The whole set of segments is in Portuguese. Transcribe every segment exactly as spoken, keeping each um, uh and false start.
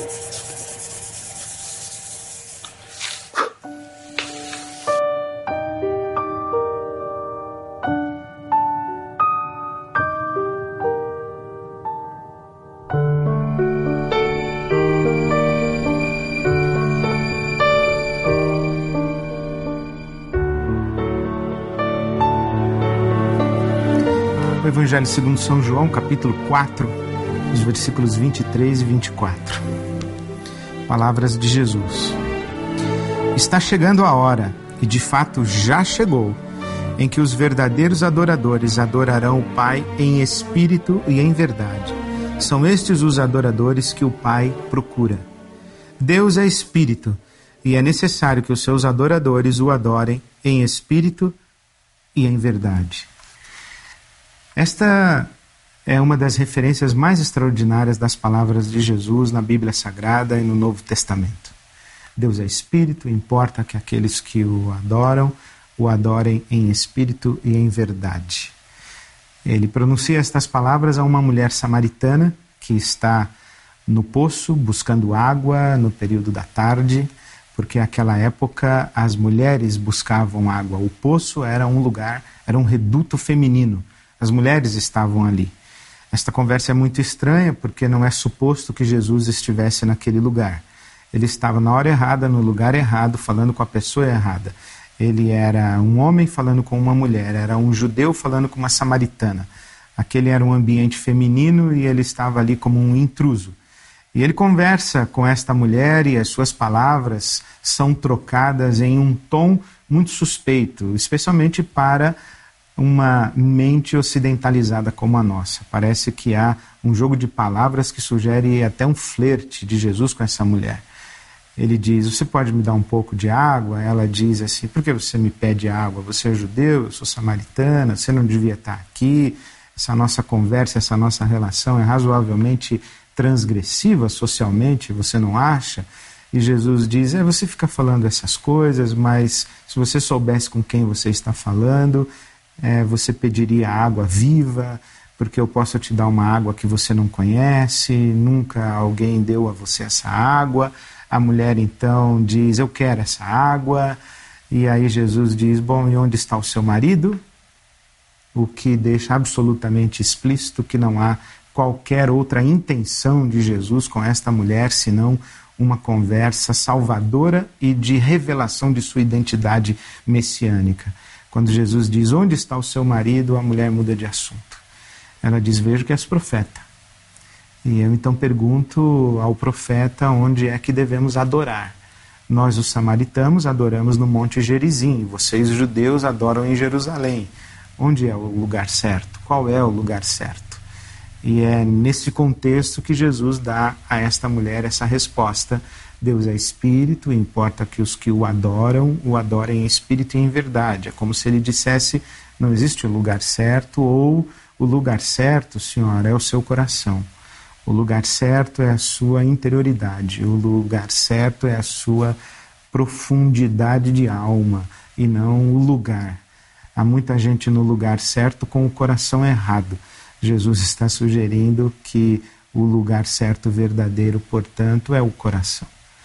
Evangelho segundo São João, capítulo quatro, os versículos vinte e três e vinte e quatro. Palavras de Jesus. Está chegando a hora, e de fato já chegou, em que os verdadeiros adoradores adorarão o Pai em espírito e em verdade. São estes os adoradores que o Pai procura. Deus é espírito, e é necessário que os seus adoradores o adorem em espírito e em verdade. Esta é uma das referências mais extraordinárias das palavras de Jesus na Bíblia Sagrada e no Novo Testamento. Deus é espírito, importa que aqueles que o adoram, o adorem em espírito e em verdade. Ele pronuncia estas palavras a uma mulher samaritana que está no poço buscando água no período da tarde, porque naquela época as mulheres buscavam água. O poço era um lugar, era um reduto feminino. As mulheres estavam ali. Esta conversa é muito estranha porque não é suposto que Jesus estivesse naquele lugar. Ele estava na hora errada, no lugar errado, falando com a pessoa errada. Ele era um homem falando com uma mulher, era um judeu falando com uma samaritana. Aquele era um ambiente feminino e ele estava ali como um intruso. E ele conversa com esta mulher e as suas palavras são trocadas em um tom muito suspeito, especialmente para uma mente ocidentalizada como a nossa. Parece que há um jogo de palavras que sugere até um flerte de Jesus com essa mulher. Ele diz, você pode me dar um pouco de água? Ela diz assim, por que você me pede água? Você é judeu, eu sou samaritana, você não devia estar aqui. Essa nossa conversa, essa nossa relação é razoavelmente transgressiva socialmente, você não acha? E Jesus diz, é, você fica falando essas coisas, mas se você soubesse com quem você está falando, É, você pediria água viva, porque eu posso te dar uma água que você não conhece, nunca alguém deu a você essa água. A mulher então diz, eu quero essa água, e aí Jesus diz, bom, e onde está o seu marido? O que deixa absolutamente explícito que não há qualquer outra intenção de Jesus com esta mulher, senão uma conversa salvadora e de revelação de sua identidade messiânica. Quando Jesus diz, onde está o seu marido? A mulher muda de assunto. Ela diz, vejo que és profeta. E eu então pergunto ao profeta onde é que devemos adorar. Nós, os samaritanos, adoramos no Monte Gerizim. Vocês, judeus, adoram em Jerusalém. Onde é o lugar certo? Qual é o lugar certo? E é nesse contexto que Jesus dá a esta mulher essa resposta. Deus é espírito, importa que os que o adoram, o adorem em espírito e em verdade. É como se ele dissesse, não existe o lugar certo, ou o lugar certo, Senhora, é o seu coração. O lugar certo é a sua interioridade, o lugar certo é a sua profundidade de alma, e não o lugar. Há muita gente no lugar certo com o coração errado. Jesus está sugerindo que o lugar certo verdadeiro, portanto, é o coração.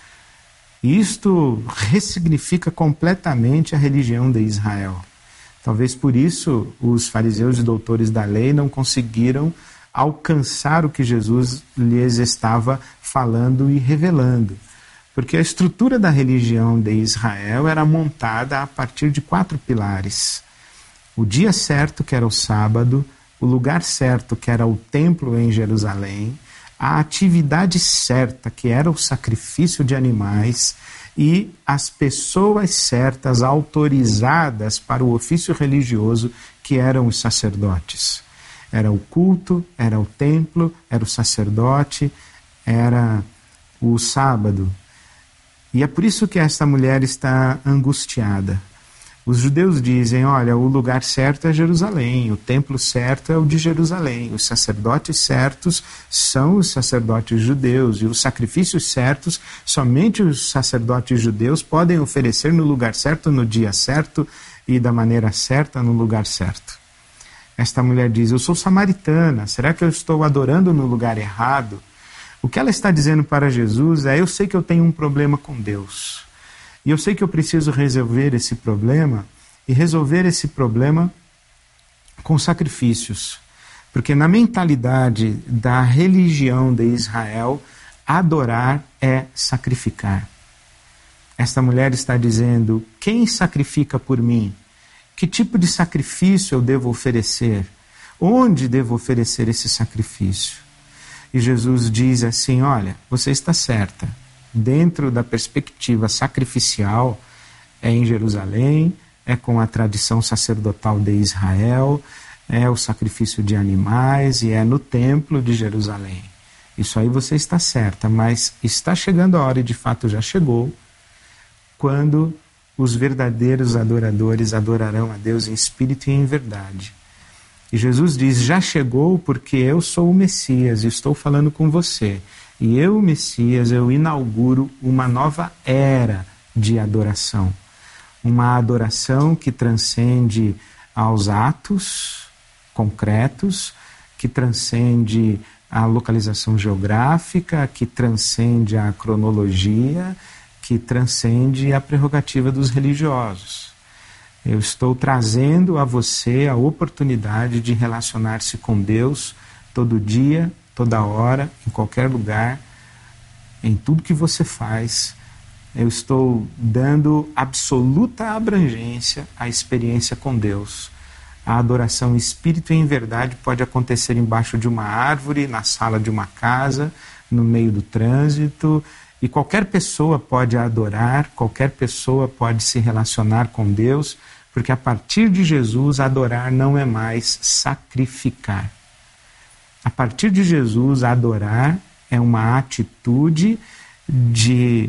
Isto ressignifica completamente a religião de Israel. Talvez por isso os fariseus e doutores da lei não conseguiram alcançar o que Jesus lhes estava falando e revelando. Porque a estrutura da religião de Israel era montada a partir de quatro pilares. O dia certo, que era o sábado, o lugar certo, que era o templo em Jerusalém, a atividade certa, que era o sacrifício de animais, e as pessoas certas, autorizadas para o ofício religioso, que eram os sacerdotes. Era o culto, era o templo, era o sacerdote, era o sábado. E é por isso que esta mulher está angustiada. Os judeus dizem, olha, o lugar certo é Jerusalém, o templo certo é o de Jerusalém, os sacerdotes certos são os sacerdotes judeus, e os sacrifícios certos, somente os sacerdotes judeus podem oferecer no lugar certo, no dia certo e da maneira certa, no lugar certo. Esta mulher diz, eu sou samaritana, será que eu estou adorando no lugar errado? O que ela está dizendo para Jesus é: eu sei que eu tenho um problema com Deus. E eu sei que eu preciso resolver esse problema, e resolver esse problema com sacrifícios. Porque na mentalidade da religião de Israel, adorar é sacrificar. Esta mulher está dizendo: quem sacrifica por mim? Que tipo de sacrifício eu devo oferecer? Onde devo oferecer esse sacrifício? E Jesus diz assim: olha, você está certa. Dentro da perspectiva sacrificial, é em Jerusalém, é com a tradição sacerdotal de Israel, é o sacrifício de animais e é no templo de Jerusalém. Isso aí você está certa, mas está chegando a hora, e de fato já chegou, quando os verdadeiros adoradores adorarão a Deus em espírito e em verdade. E Jesus diz: já chegou, porque eu sou o Messias e estou falando com você. E eu, o Messias, eu inauguro uma nova era de adoração. Uma adoração que transcende aos atos concretos, que transcende a localização geográfica, que transcende a cronologia, que transcende a prerrogativa dos religiosos. Eu estou trazendo a você a oportunidade de relacionar-se com Deus todo dia, toda hora, em qualquer lugar, em tudo que você faz. Eu estou dando absoluta abrangência à experiência com Deus. A adoração em espírito e em verdade pode acontecer embaixo de uma árvore, na sala de uma casa, no meio do trânsito, e qualquer pessoa pode adorar, qualquer pessoa pode se relacionar com Deus, porque a partir de Jesus, adorar não é mais sacrificar. A partir de Jesus, adorar é uma atitude de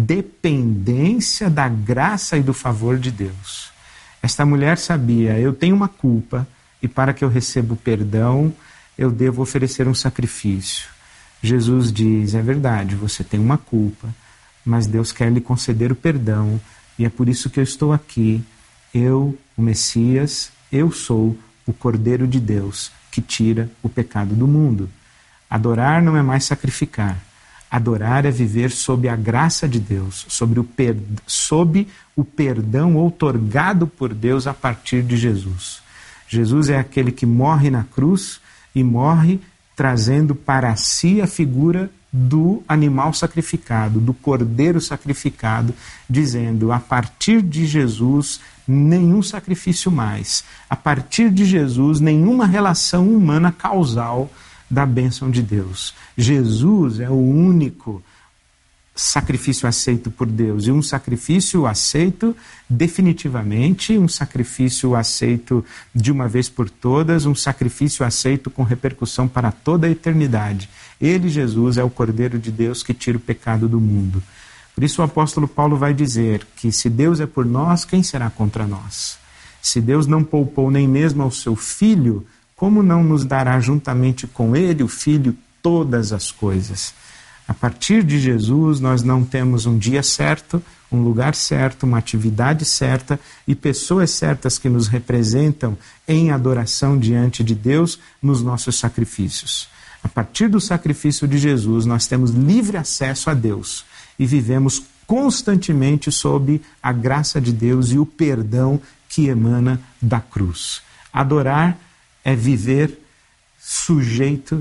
dependência da graça e do favor de Deus. Esta mulher sabia: eu tenho uma culpa, e para que eu receba o perdão, eu devo oferecer um sacrifício. Jesus diz: é verdade, você tem uma culpa, mas Deus quer lhe conceder o perdão, e é por isso que eu estou aqui. Eu, o Messias, eu sou o Cordeiro de Deus, que tira o pecado do mundo. Adorar não é mais sacrificar. Adorar é viver sob a graça de Deus, sobre o, per... sob o perdão outorgado por Deus a partir de Jesus. Jesus é aquele que morre na cruz e morre trazendo para si a figura do animal sacrificado, do cordeiro sacrificado, dizendo: a partir de Jesus, nenhum sacrifício mais. A partir de Jesus, nenhuma relação humana causal da bênção de Deus. Jesus é o único sacrifício aceito por Deus, e um sacrifício aceito definitivamente, um sacrifício aceito de uma vez por todas, um sacrifício aceito com repercussão para toda a eternidade. Ele, Jesus, é o Cordeiro de Deus que tira o pecado do mundo. Por isso o apóstolo Paulo vai dizer que se Deus é por nós, quem será contra nós? Se Deus não poupou nem mesmo ao seu Filho, como não nos dará juntamente com ele, o Filho, todas as coisas? A partir de Jesus, nós não temos um dia certo, um lugar certo, uma atividade certa e pessoas certas que nos representam em adoração diante de Deus nos nossos sacrifícios. A partir do sacrifício de Jesus, nós temos livre acesso a Deus e vivemos constantemente sob a graça de Deus e o perdão que emana da cruz. Adorar é viver sujeito,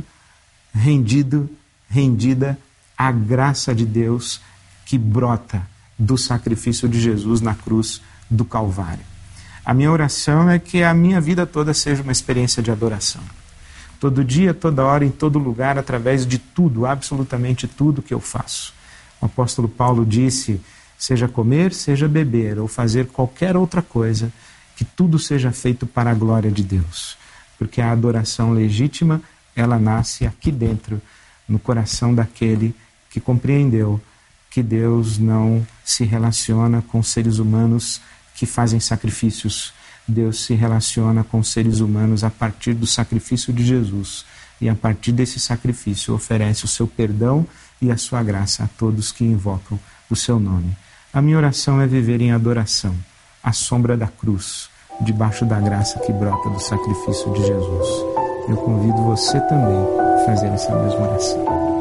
rendido, rendida à graça de Deus que brota do sacrifício de Jesus na cruz do Calvário. A minha oração é que a minha vida toda seja uma experiência de adoração. Todo dia, toda hora, em todo lugar, através de tudo, absolutamente tudo que eu faço. O apóstolo Paulo disse: seja comer, seja beber, ou fazer qualquer outra coisa, que tudo seja feito para a glória de Deus. Porque a adoração legítima, ela nasce aqui dentro, no coração daquele que compreendeu que Deus não se relaciona com seres humanos que fazem sacrifícios. Deus se relaciona com seres humanos a partir do sacrifício de Jesus. E a partir desse sacrifício oferece o seu perdão e a sua graça a todos que invocam o seu nome. A minha oração é viver em adoração, à sombra da cruz, debaixo da graça que brota do sacrifício de Jesus. Eu convido você também a fazer essa mesma oração.